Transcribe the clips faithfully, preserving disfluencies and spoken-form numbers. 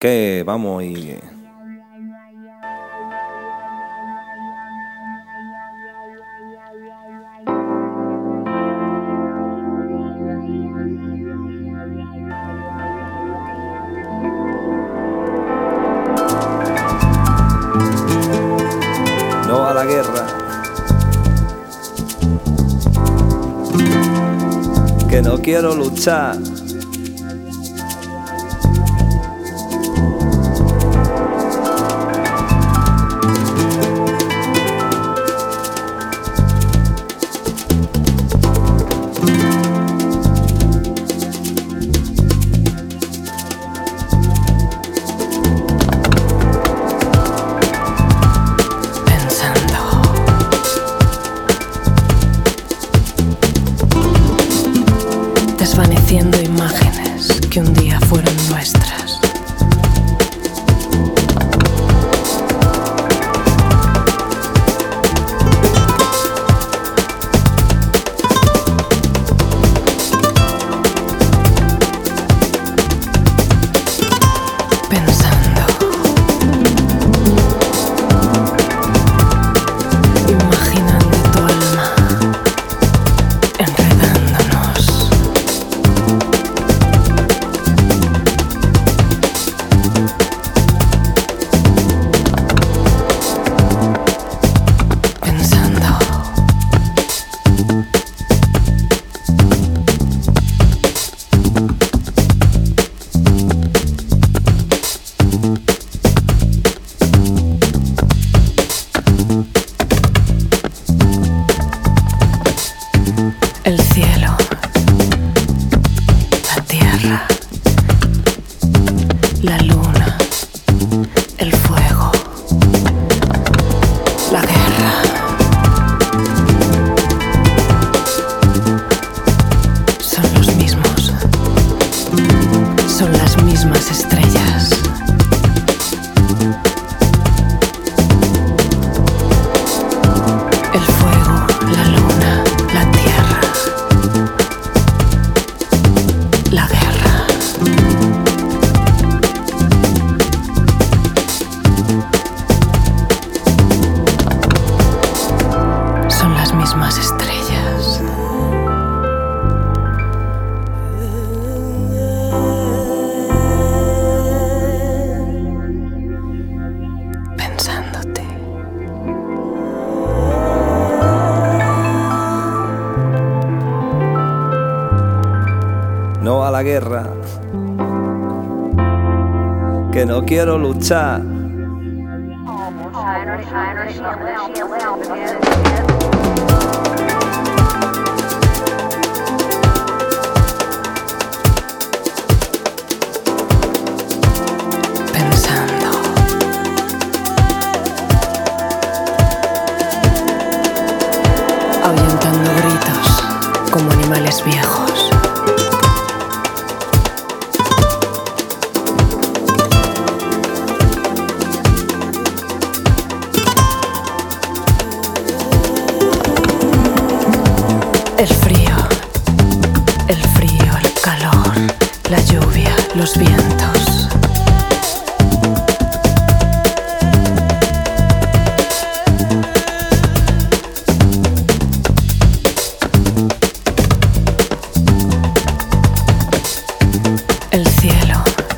Que vamos y... No a la guerra, que no quiero luchar. Desvaneciendo imágenes que un día fueron nuestras. Pensando, imaginando tu alma, enredándonos. El cielo, la tierra, la luna, el fuego, la guerra. Son los mismos, son las mismas estrellas. El fuego, la luna, la tierra, la guerra. Son las mismas estrellas. Pensándote. No a la guerra, que no quiero luchar. Pensando. Ahuyentando gritos como animales viejos. El frío, el frío, el calor, la lluvia, los vientos. El cielo,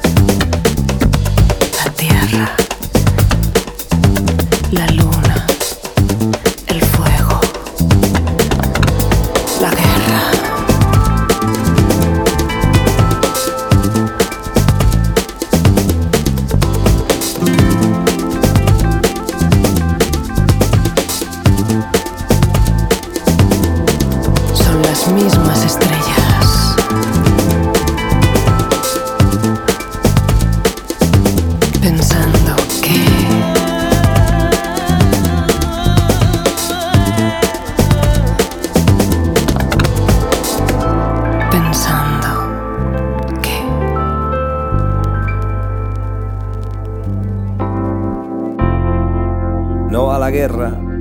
la tierra, la luna, el fuego, la guerra. Son las mismas estrellas. Pensando que Pensando que No a la guerra,